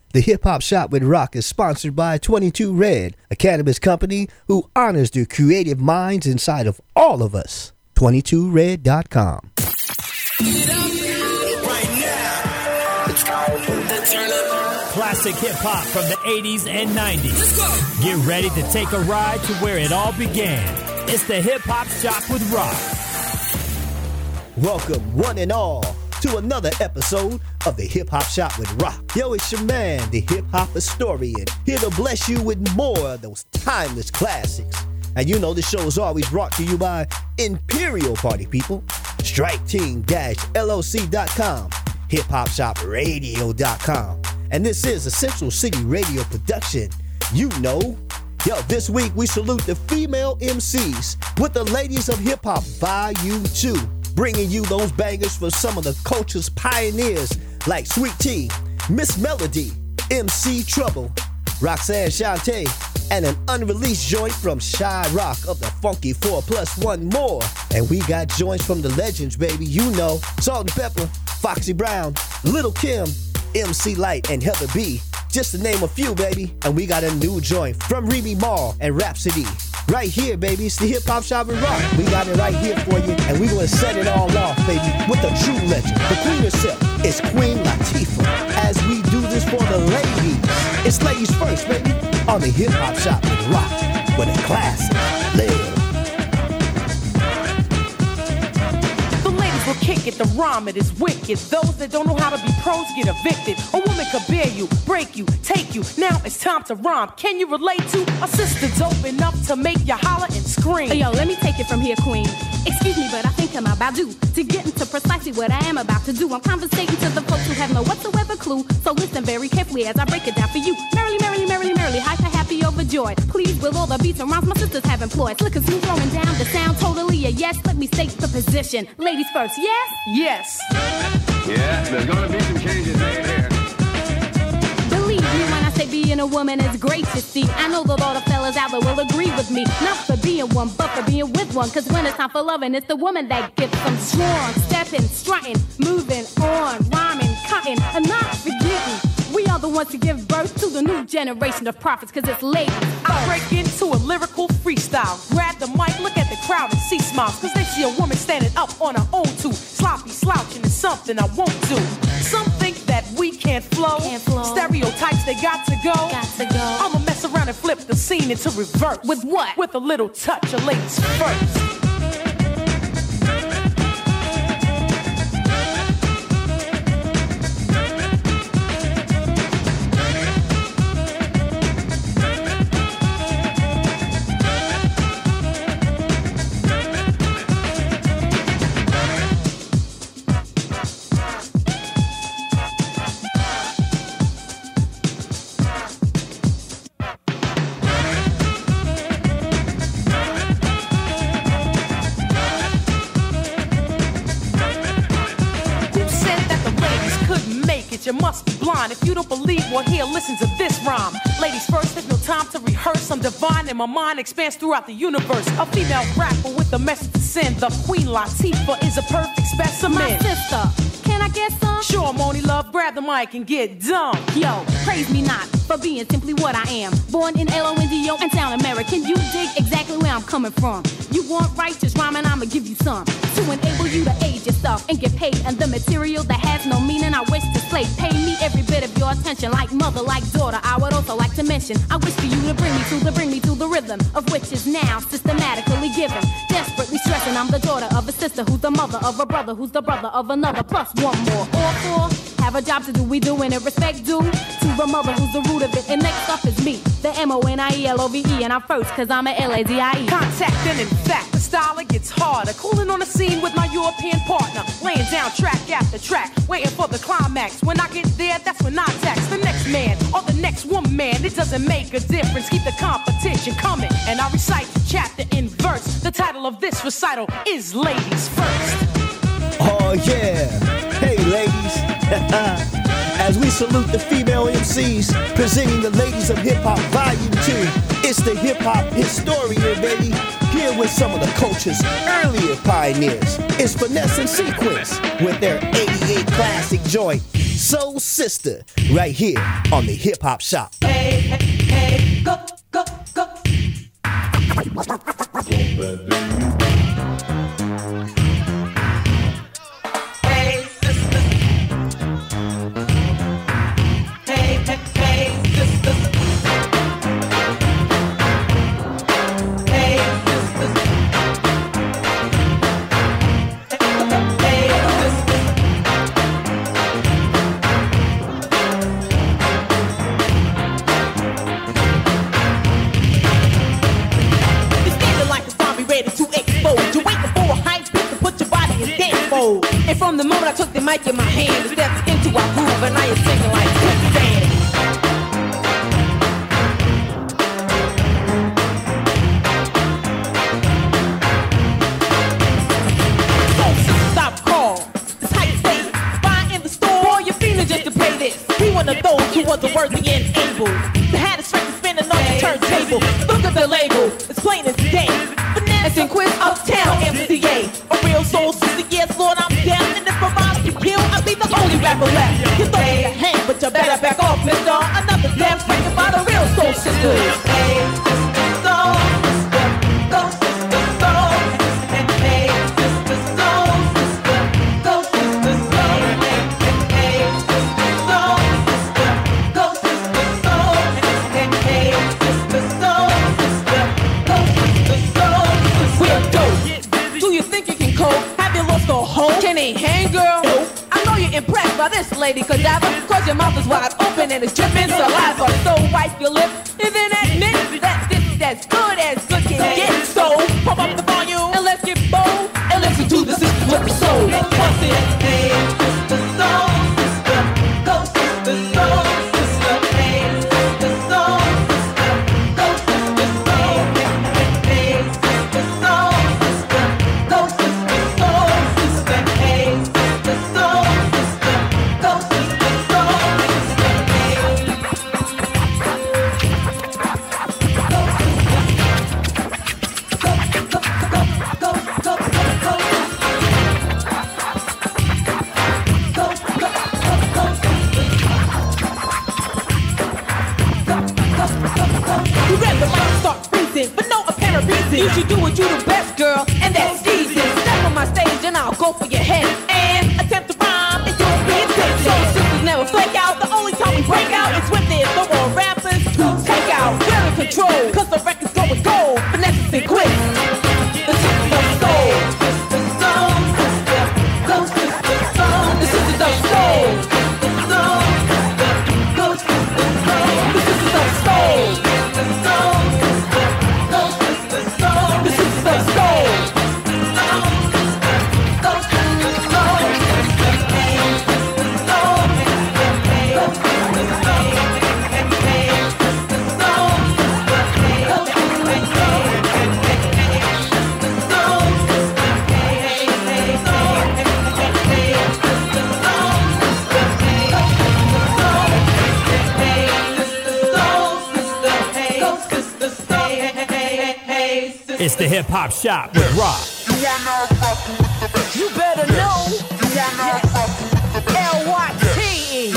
The Hip Hop Shop with Rock is sponsored by 22 Red, a cannabis company who honors the creative minds inside of all of us. 22red.com. Classic hip hop from the 80s and 90s. Get ready to take a ride to where it all began. It's the Hip Hop Shop with Rock. Welcome, one and all, to another episode of the Hip Hop Shop with Rock. Yo, it's your man, the Hip Hop Historian, here to bless you with more of those timeless classics. And you know the show is always brought to you by Imperial Party People, StrikeTeam-LOC.com, HipHopShopRadio.com. And this is a Central City radio production. You know. Yo, this week we salute the female MCs with the Ladies of Hip Hop Volume 2. Bringing you those bangers for some of the culture's pioneers like Sweet T, Miss Melody, MC Trouble, Roxanne Shante, and an unreleased joint from Shy Rock of the Funky 4+1 More. And we got joints from the legends, baby, you know. Salt and Pepper, Foxy Brown, Little Kim, MC Light, and Heather B. Just to name a few, baby. And we got a new joint from Remy Ma and Rhapsody. Right here, baby, it's the Hip Hop Shop and Rock. We got it right here for you, and we gonna set it all off, baby, with the true legend, the queen herself. It's Queen Latifah. As we do this for the ladies, it's ladies first, baby, on the Hip Hop Shop and Rock, with a classic. Live. Kick it, the rhyme, it is wicked. Those that don't know how to be pros get evicted. A woman could bear you, break you, take you. Now it's time to rhyme. Can you relate to a sister dope enough to make you holler and scream? Hey, yo, let me take it from here, queen. Excuse me, but I think I'm about due to get into precisely what I am about to do. I'm conversating to the folks who have no whatsoever clue. So listen very carefully as I break it down for you. Merrily, merrily, merrily, merrily, hyper, happy, overjoyed. Pleased with all the beats and rhymes my sisters have employed. Slick as smooth throwing down the sound, totally a yes. Let me state the position. Ladies first, yes? Yes. Yeah, there's gonna be some changes made here. Believe me when I say being a woman is great to see. I know that all the fellas out there will agree with me. Not for being one, but for being with one. Cause when it's time for loving, it's the woman that gets them strong. Stepping, strutting, moving on, rhyming, cutting, and not forgetting. We are the ones to give birth to the new generation of prophets, cause it's ladies. I break into a lyrical freestyle. Grab the mic, look at the crowd and see smiles. Cause they see a woman standing up on her own too. Sloppy slouching is something I won't do. Some think that we can't flow. Stereotypes, they got to go. I'ma mess around and flip the scene into reverse. With what? With a little touch of ladies first. You must be blind if you don't believe. Well, here, listen to this rhyme. Ladies first, there's no time to rehearse. I'm divine and my mind expands throughout the universe. A female rapper with a message to send. The Queen Latifah is a perfect specimen. My sister, can I get some? Sure, Moni Love, grab the mic and get dumb. Yo, praise me not for being simply what I am. Born in L-O-N-D-O and sound American. You dig exactly where I'm coming from. You want righteous rhyming, I'ma give you some. To enable you to age yourself and get paid. And the material that has no meaning, I wish to slay. Pay me every bit of your attention, like mother, like daughter. I would also like to mention, I wish for you to bring me to the rhythm of which is now systematically given. Desperately stressing, I'm the daughter of a sister who's the mother of a brother who's the brother of another. Plus one more. All four have a job to do. We doing it respect due to the mother who's the root of it. And next up is me, the M-O-N-I-E-L-O-V-E. And I'm first, cause I'm a L-A-D-I-E. Contact and in fact, the style it gets harder. Cooling on the scene with my European partner. Laying down track after track, waiting for the climax. When I get there, that's when I tax the next man or the next woman. It doesn't make a difference, keep the competition coming. And I recite the chapter in verse. The title of this recital is Ladies First. Oh yeah, hey ladies. As we salute the female MCs presenting the Ladies of Hip Hop Volume 2, it's the Hip Hop Historian, baby. Here with some of the culture's earlier pioneers is Finesse and Sequence with their 88 classic joint, Soul Sister, right here on the Hip Hop Shop. Hey, hey, hey, go, go, go. Hey, sister. Hey, hey, hey, sister. Hey, sister. Hey, sister. You're standing like a zombie ready to explode. You're waiting for a hype beat to put your body in dance mode. And from the moment I took the mic in my hand, I stepped into our groove and now you're singing like quicksand. Stop call. It's how you say it. Buy in the store, you're feeling just to pay this. Be one of those who wasn't worthy and able to have the strength to spinning on the turntable. Look at the label, it's plain as day. Finesse and Quiz Uptown MCA. A real soul sister, yes, Lord, I'm down. And if my rhymes can kill, I'll be the only rapper left. You thought you could hang, but you better back off, mister. Another damn speaking by the real soul sisters. Hey, sister, soul sister, go sister, soul. Hey, sister, soul sister, go sister, soul. Hey, sister, soul sister, go sister, soul. Hey, sister, soul sister, go sister, soul. We're dope. Do you think you can cope? Have you lost a hope? Can he hang, girl? Nope. I know you're impressed by this lady cadaver, cause your mouth is wide open and it's dripping saliva. So wipe your lips and then admit that this is as good can get. So pump up the volume and let's get bold and listen to the sisters with the soul. What's it? Hey, sister, soul sister, go sister, soul sister. Hey, sister, soul sister, go sister, soul. Hey, sister, soul sister, go sister, soul sister. Hey, sister, soul sister, go sister, soul sister. You read the mic start freezing for no apparent reason. You should do what you do best, girl, and that's easy. Step on my stage and I'll go for your head and attempt to rhyme and you'll be intense. So sisters never flake out. The only time we break out is when there's no more rappers to take out. We're in control, cause the record's going gold. Finesse and quick, the sisters of soul. Sister, soul, sister, go sister, soul. The sisters of soul. Sister, soul, sister, go sister, soul. The sisters of soul. Sister, soul, sister, go sister, soul. The sisters of soul. Go sister, soul. Hey, sister, soul. Go sister, soul. Hey, sister, soul. Go sister, soul. It's the Hip Hop Shop with Rock. You better know. L-Y-T-E.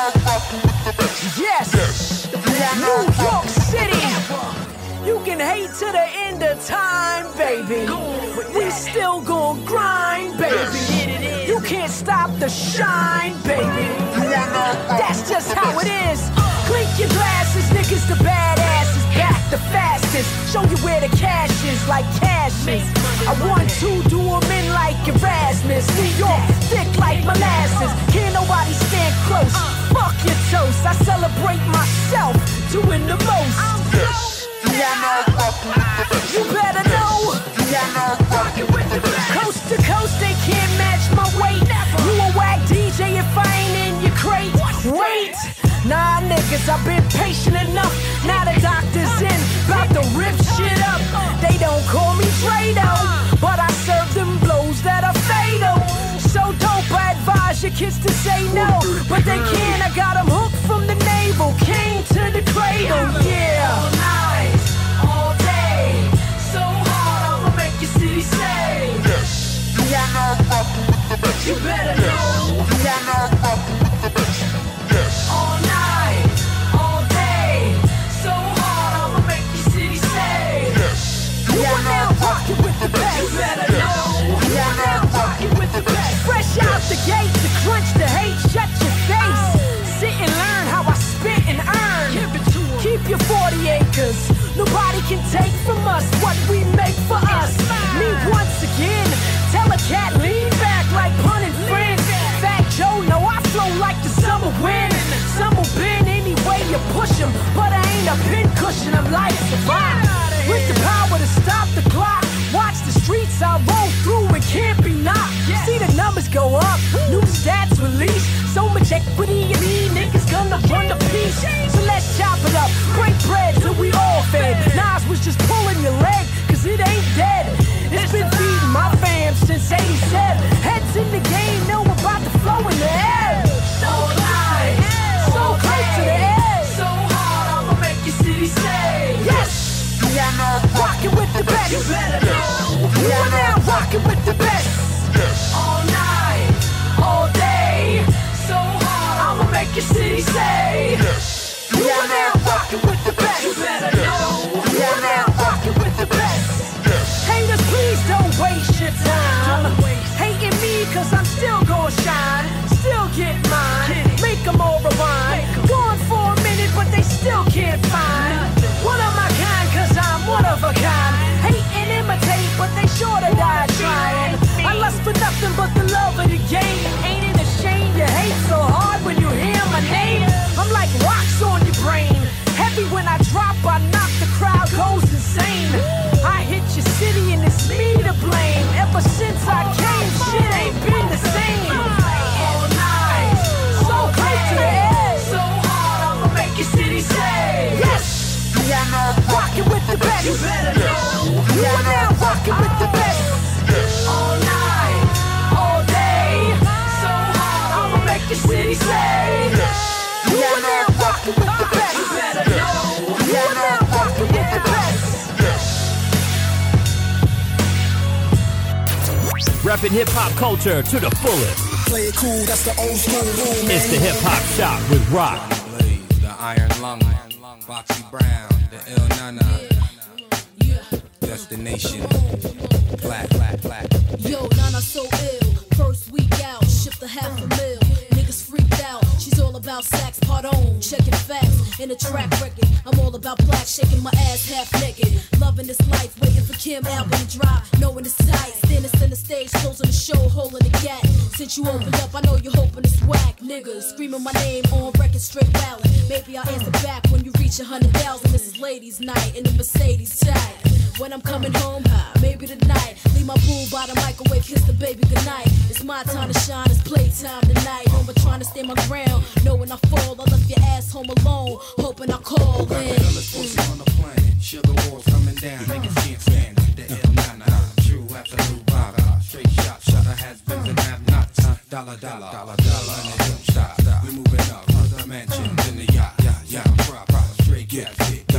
Yes. New York City. You can hate to the end of time, baby. We still gon' grind, baby. You can't stop the shine, baby. That's just how it is. Clink your glasses, niggas the badasses. Back the fastest. Show you where the cash is, like Cassius. I want to do them in like Erasmus. New York, thick like molasses. Can't nobody stand close. Fuck your toast. I celebrate myself, doing the most. You better know. Coast to coast, they can't match my weight. You a whack DJ if I ain't in your crate. Wait, nah niggas, I've been patient enough. Now the doctor's in, about to rip shit up. They don't call me Fredo, but I serve them blows that are fatal. So dope, I advise your kids to say no, but they can't. I got them hooked from the navel, came to the cradle, yeah. All night, all day, so hard. can take from us what we make for us. Me once again, tell a cat lean back like punning friends. Fat Joe, know I flow like the summer wind. Summer bend any way you push him, but I ain't a pin cushion, I'm like survive. With the power to stop the clock, watch the streets I roll through and can't be knocked. See the numbers go up, new stats release. So much equity in these niggas gonna run the piece. So let's chop it up, break bread till we all fed. Nas was just pulling your leg, cause it ain't dead. It's been feeding my fam since 87. Heads in the game, know about the flow in the air. So high, so close to the edge. So hard, I'ma make your city say yes. You are now rockin' with the best. You better know. You are now rockin' with the best. Yes. All night, all day. So hard, I'ma make your city say yes. You are now rockin' with the best. You better know. You are now rockin' with the best. Yes. Haters, please don't waste your time. Hating me cause I'm still gon' shine. Still get mine. Make them all rewind. Gone for a minute but they still can't find one of my kind, cause I'm one of a kind. Hate and imitate, but they sure to die trying. I lust for nothing but the love of the game. Ain't it a shame you hate so hard when you hear my name? I'm like rocks on your brain. Heavy when I drop, I knock the crowd goes insane. I hit your city and it's me to blame. Ever since I came, shit ain't been the same. All night, so close to the edge. So hard, I'ma make your city say yes. You are now rockin' with the best. You better know. You are now rockin' with the best. Yes. All night, all day. So hard, I'ma make your city say yes. You are now rockin' with the best. You better know. You are now rockin' with the best. Reppin' hip hop culture to the fullest. Play it cool, that's the old school rule, man. It's the Hip Hop Shop with Rock. The Iron Lung, Foxy Brown, the Il Nana, Destination, Black. Yo, Nana so ill, first week out, shipped a $500,000. Niggas freaked out, she's all about sax, pardon, checking facts, in a track record. I'm all about black, shaking my ass half naked. Loving this life, waiting for Kim album to drop, knowing it's tight. Standing center stage, closing the show, holding the gap. Since you opened up, I know you're hoping it's whack. Niggas screaming my name on record, straight ballad. Maybe I'll answer back when you reach 100,000. This is ladies' night in the Mercedes type. When I'm coming home, maybe tonight. Leave my boo by the microwave, kiss the baby goodnight. It's my time to shine, it's playtime tonight. No more trying to stay my ground. Know when I fall, I left your ass home alone. Hoping I call got in. the illest pussy on the planet. Sugar walls coming down, niggas can't stand it. The Il Nana, true absolute baga. Straight shot, shutter has-beens and have-nots. Dollar, and it don't stop. We moving up, the mansions in the yacht. Yeah, proper, straight gas,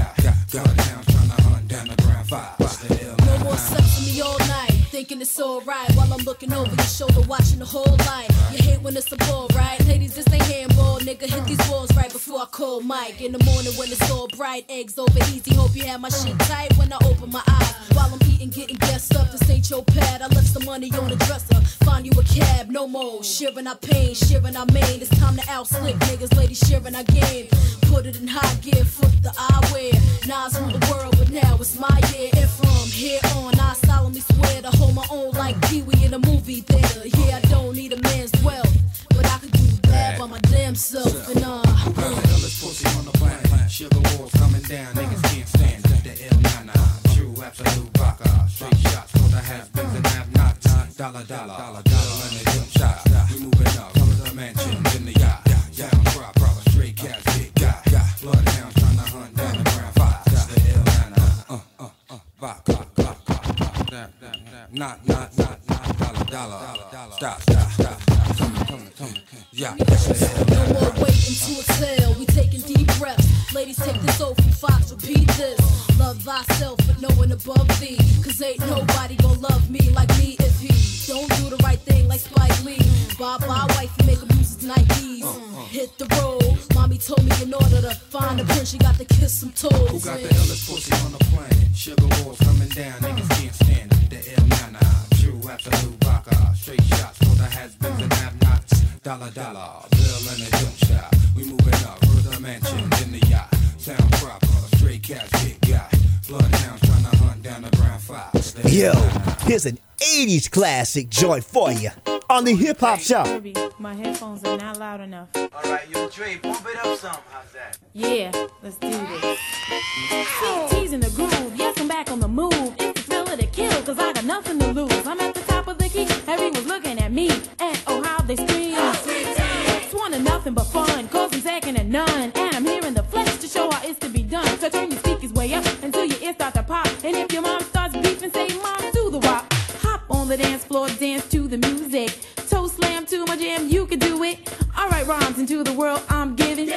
got down, trying to hunt down the ground five. No more sex for me all night. Thinking it's alright while I'm looking over your shoulder, watching the whole life. You hate when it's a ball, right? Ladies, this ain't handball, nigga. Hit these walls right before I call Mike. In the morning when it's all bright, eggs over easy. Hope you have my shit tight when I open my eyes. While I'm eating, getting guessed up, this ain't your pad. I left some money on the dresser. Find you a cab, no more. Sharing our pain, sharing our main. It's time to outslick niggas, ladies sharing our game. Put it in high gear, flip the eyewear. Nas rule the world, but now it's my year. And from here on, I solemnly swear to hold my own like Pee-wee in a movie theater. Yeah, I don't need a man's wealth, but I could do bad by my damn self. And got the illest pussy on the planet. Sugar walls coming down, niggas can't stand it. The Il Nana, true absolute vodka. Straight shots for the has-beens and have-nots. Dollar, and it don't stop. We moving up, the mansions in the yacht. Yeah, proper, straight cash, big guy. Bloodhounds trying to hunt down the ground five. The Il Nana, vodka. Not, dollar. Stop. Come. Yeah. no more waiting to exhale. We taking deep breaths. Ladies, take this oath from Fox, repeat this. Love thyself, but no one above thee. Cause ain't nobody gon' love me like me if he don't do the right thing like Spike Lee. Bye-bye, wifey, make him use his Nikes. Hit the road. Mommy told me in order to find a prince, you got to kiss some toes. Who got the illest pussy on the planet? Sugar walls coming down, niggas can't stand it. The Il Nana, true absolute vodka. Straight shots for the has-beens and have-nots. Dollar, bill and it don't stop. We moving up, the mansions in the yacht. Sound proper, straight cash, big guy. Bloodhound Yo, here's an 80s classic joint for you on the Hip Hop Shop. My headphones are not loud enough. All right, yo, Dre, bump it up some. How's that? Yeah, let's do this. CT's in the groove. Yes, I'm back on the move. It's the thrill of the kill, cause I got nothing to lose. I'm at the top of the key. Everyone's looking at me. And oh, how they scream. It's one of nothing but fun, cause I'm second to none. And I'm here in the flesh to show how it's to be done. So turn your speakers way up until your ears start to pop. And if your mom starts beeping, say mom to the rock. Hop on the dance floor, dance to the music. Toe slam to my jam, you can do it. Alright, rhymes into the world I'm giving.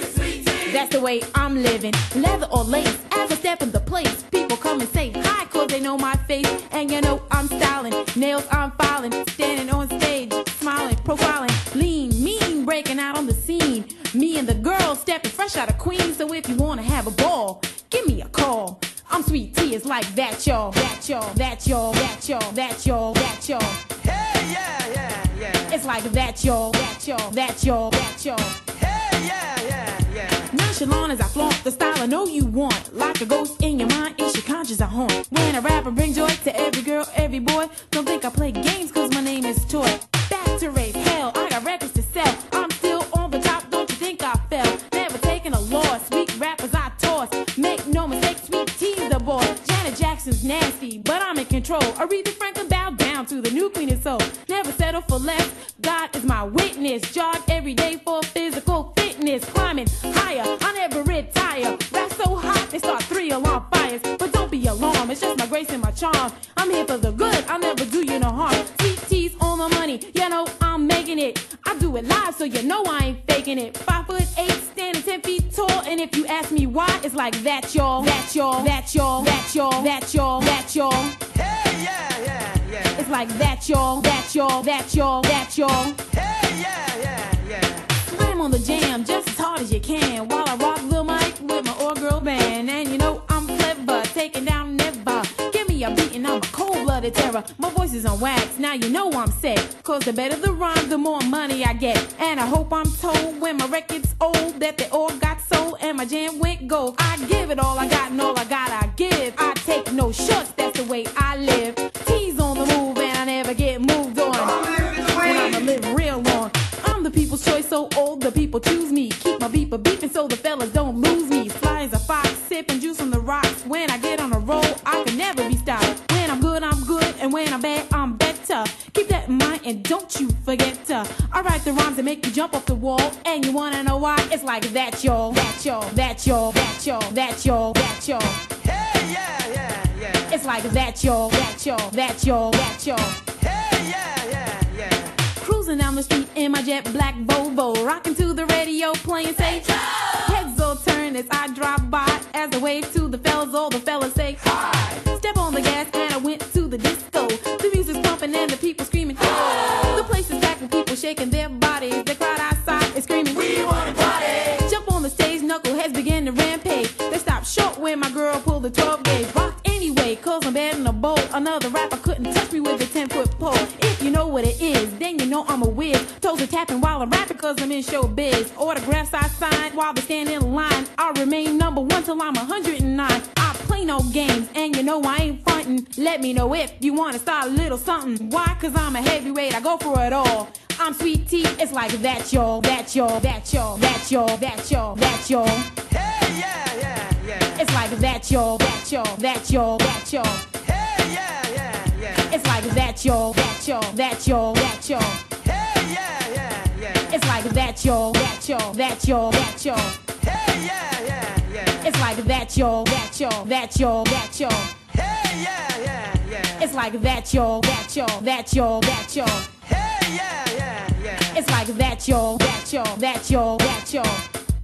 That's the way I'm living. Leather or lace, as I step into place, people come and say hi, cause they know my face. And you know I'm styling, nails I'm filing, standing on stage, smiling, profiling, lean, mean, breaking out on the scene. Me and the girls stepping fresh out of Queens. So if you wanna have a ball, give me a call. I'm Sweet T, it's like that, y'all. That, y'all. That, y'all. That, y'all. That, y'all. That, y'all. Hey, yeah, yeah, yeah. It's like that, y'all. That, y'all. That, y'all. That, y'all. Hey, yeah, yeah, yeah. Nonchalant as I flaunt the style I know you want. Like a ghost in your mind, it's your conscience I haunt. When I rap, I bring joy to every girl, every boy. Don't think I play games, cause my name is Toy. Back to raise hell, I got records to sell. I'm still on the top, don't you think I fell? Never taking a loss, weak rappers I toss. Make no mistake, Sweet T's the boss. Janet Jackson's nasty, but I'm in control. Aretha Franklin bowed down to the new queen of soul. Never settle for less, God is my witness. Jog every day for physical fitness. Climbing higher, I never retire. Rap so hot, they start 3 alarm fires. But don't be alarmed, it's just my grace and my charm. I'm here for the good, I'll never do you no harm. Sweet T's on the money, you know I'm making it. I do it live, so you know I ain't faking it. 5'8", standing 10 feet tall. And if you ask me why, it's like that, y'all. That, y'all. That, y'all. That, y'all. That, y'all. That, y'all. Hey, yeah, yeah, yeah. It's like that, y'all. That, y'all. That, y'all. That, y'all. Hey, yeah, yeah, yeah. Slam on the jam just as hard as you can while I rock the mic with my all-girl band. And you know I'm clever, taking down never. Give me a beat and I'm a cold-blooded terror. My voice is on wax, now you know I'm set. Cause the better the rhyme, the more money I get. And I hope I'm told when my record's old that they all got sold and my jam went gold. I give it all I got and all I got I give. I take no shorts, that's the way I live. T's on the move and I never get moved on. And I'ma live real long. I'm the people's choice, so old the people choose me. Keep my beeper beeping so the fellas don't lose me. Fly as a fox, sipping juice on the rocks. When I get on a roll, I can never be stopped. When I'm good, and when I'm bad, I'm better. Keep that in mind and don't you forget to. I write the rhymes that make you jump off the wall. And you wanna know why? It's like that, y'all. That, y'all. That, y'all. That, y'all. That, y'all. That, y'all. Hey, yeah, yeah, yeah. It's like that, y'all. That, y'all. That, y'all. That, y'all. Hey, yeah, yeah, yeah. Cruising down the street in my jet black Volvo, rocking to the radio, playing say heads all turn as I drive by. As I wave to the fellas, all the fellas say hi. Step on the gas and I went to the disco. The music's pumping and the people screaming. The place is packed with people shaking their bodies. The crowd outside is screaming, we wanna party. Jump on the stage, knuckleheads begin to rampage. They stopped short when my girl pulled the 12 gauge. Rocked anyway, cause I'm bad in a bowl. Another rapper couldn't touch me with a 10-foot pole. If you know what it is, then you know I'm a whiz. Toes are tapping while I'm rapping cause I'm in showbiz. Autographs I signed while they stand in line. I'll remain number 1 till I'm 109. I play no games and you know I ain't frontin'. Let me know if you wanna start a little something. Why? Cause I'm a heavyweight, I go for it all. I'm Sweet T, it's like that, y'all. That, y'all. That, y'all. That, y'all. That, y'all. That, y'all. Hey, yeah, yeah, yeah. It's like that, y'all. That, y'all. That, y'all. That, y'all. Hey, yeah, yeah, yeah. It's like that, y'all. That, y'all. That, y'all. That, y'all. Hey, yeah, yeah, yeah. It's like that, y'all. That, y'all. That, y'all. That, y'all. Hey, yeah, yeah, yeah. It's like that, y'all. That, y'all. That, y'all. That, y'all. Hey, yeah, yeah, yeah. It's like that, y'all. That, y'all. That, y'all. That, y'all. Hey, yeah, yeah, yeah. It's like that, y'all. That, y'all. That, y'all. That, y'all.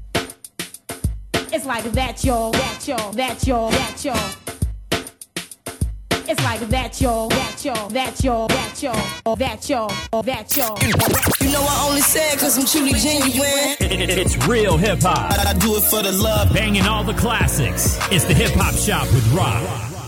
It's like that, y'all. That, y'all. That, y'all. That, y'all. It's like that, y'all. That, y'all. That, y'all. That, y'all. That, y'all. That, y'all. You know I only say it cause I'm truly genuine. It's real hip hop. I do it for the love. Banging all the classics. It's the Hip Hop Shop with Rob.